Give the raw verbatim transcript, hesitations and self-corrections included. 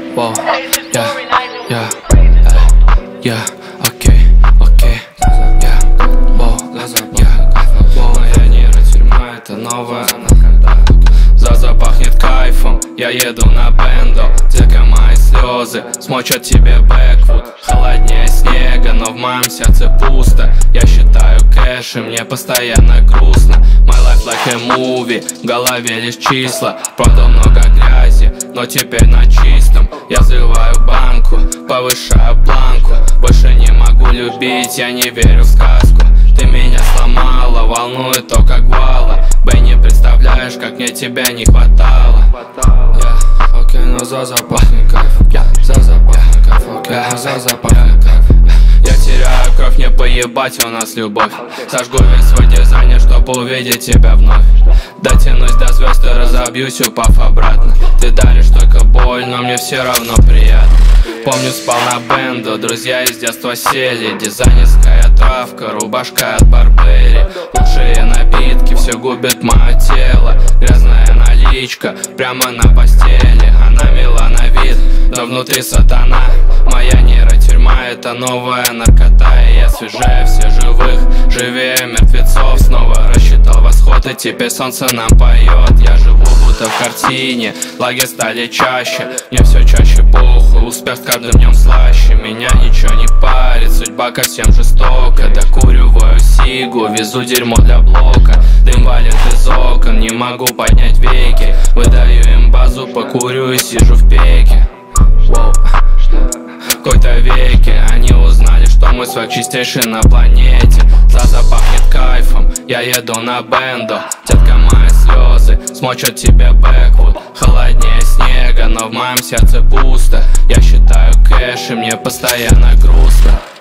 Воу, я, я, я, окей, окей, я, воу, я, воу, моя нейротюрьма, это новая наркота. Заза пахнет кайфом, я еду на бендо, дека мои слезы смочат тебе бэквуд. Холоднее снега, но в моем сердце пусто. Я считаю кэш, и мне постоянно грустно. My life like a movie, в голове лишь числа. Продал много грязи, но теперь на чистом. Я взрываю банку, повышаю планку. Больше не могу любить, я не верю в сказку. Ты меня сломала, волнует то, как вала. Бэй, не представляешь, как мне тебя не хватало. Yeah, окей, но за запахнет кайф. За запахнет кайф, окей, но за запахнет кайф. Я теряю кровь, не поебать, у нас любовь. Сожгу весь свой дизайнер, чтобы увидеть тебя вновь. Дотянусь до звезд и разобьюсь, упав обратно. Ты даришь только боль, но мне все равно приятно. Помню, спал на бенду, друзья из детства сели. Дизайнерская травка, рубашка от Барбери. Лучшие напитки, все губит мое тело. Грязная наличка, прямо на постели. Она мила на вид, но внутри сатана. Моя нейротюрьма, это новая наркота. И я свежее всех живых, живее мертвецов. Снова рассчитал восход, и теперь солнце нам поет. Я живу будто в картине, лаги стали чаще. Мне все чаще похуй, успех с каждым днем слаще. Меня ничего не парит, судьба ко всем жестока. Докуриваю сигу, везу дерьмо для блока. Дым валит из окон, не могу поднять веки. Выдаю им базу, покурю и сижу в пеке. Воу. В какой-то веке они узнали, что мы свак чистейший на планете. Заза пахнет кайфом, я еду на бендо. Детка, мои слезы смочат тебе бэквуд. Холоднее снега, но в моем сердце пусто. Я считаю кэш, и мне постоянно грустно.